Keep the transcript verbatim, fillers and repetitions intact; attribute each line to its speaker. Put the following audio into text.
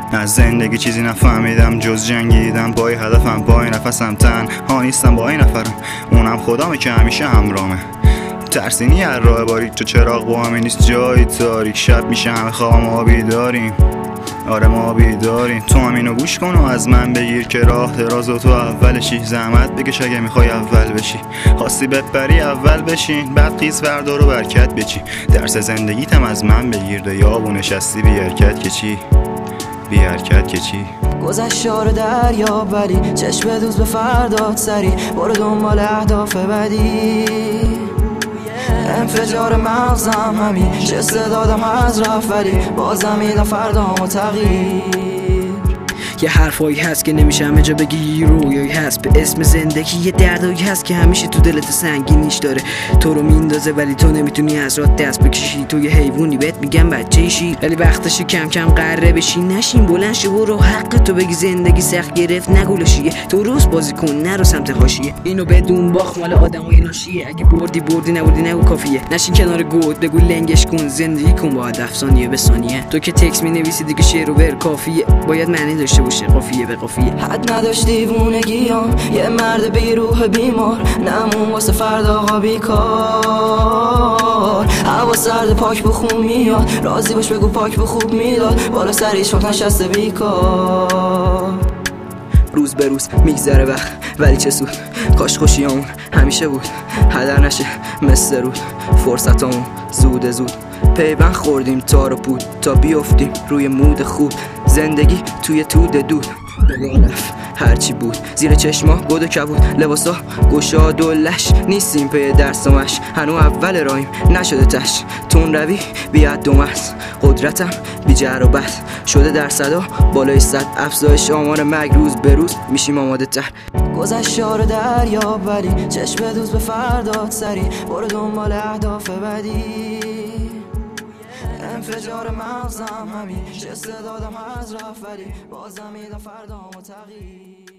Speaker 1: از زندگی چیزی نفهمیدم جز جنگیدم با این هدفم، با این نفسم تنها نیستم، با این نفرم اونم خدامه که همیشه همراهمه. ترسینی هر راه باریک تو چراغ با همه نیست جایی تاریک، شب میشه همه خواب ما بیداریم، آره ما بیداریم. تو هم اینو گوش کن و از من بگیر که راه دراز و تو اولشی، زحمت بکش اگه میخوای اول بشی، خواستی بپری اول بشین بعد خیز فردا رو برکت بچی. درس زندگیتم از من بگیر ده یابو نشستی بی حرکت که چی، بی حرکت که چی.
Speaker 2: گذشتار دریا بری چشم دوز به فردات سری، برو دنبال اهداف بدی. انفجار مغزم همین چه استعدادم از رفت ولی بازم میدم فردامو تغییر.
Speaker 3: یه حرفایی هست که نمیشه همه جا بگی، رویایی هست به اسم زندگی، یه دردایی هست که همیشه تو دلت سنگینیش داره، تو رو میندازه ولی تو نمیتونی از راه دست بکشی. تو یه حیوانی بهت میگم بچه‌شی ولی وقتشی کم کم قره بشی، نشین بلند شو برو حق تو بگی زندگی سخت گرفت نگولشیه، تو روز بازی کن نرو سمت حاشیه، اینو بدون باخت مال آدمای ناشیه، اگه بردی بردی نبردی نگو کافیه، نشین کنار گود بگو لنگش کن، زندگی کن با هدف ثانیه به ثانیه. تو که تکس مینویسی دیگه شعر و ور کافیه، باید معنی داشته باشه قافیه به قافیه.
Speaker 2: حد نداشت دیوونگیام یه مرد بی روح بیمار، نمون واسه فردا بیکار. هوا سرد پاک بخون میاد، راضی باش بگو پاک به خوب میداد، بالا سریش وقت نشسته بیکار.
Speaker 3: روز به روز میگذره وقت ولی چه سود، کاش خوشیامون همیشه بود، هدر نشه مثل رود، فرصتامون زود زود پیوند خوردیم تار و پود تا بیافتیم روی مود خوب. زندگی توی تود دود بگانف هرچی بود زیر چشما گود و کبود، لباسا گشاد و لش نیستیم پی درس و مش، هنو اول رایم نشده تش، تون روی بیاد دومرز قدرتم بی جر و بس شده در صدا بالای صد، افزایش آمار مرگ روز به روز میشیم آماده تر.
Speaker 2: گذشتار دریا ولی چشم دوز به فردات سری، برو دنبال اهداف بدی. انفجار مغزم همین چه استعدادم از رفت ولی بازم میدم فردامو تغییر.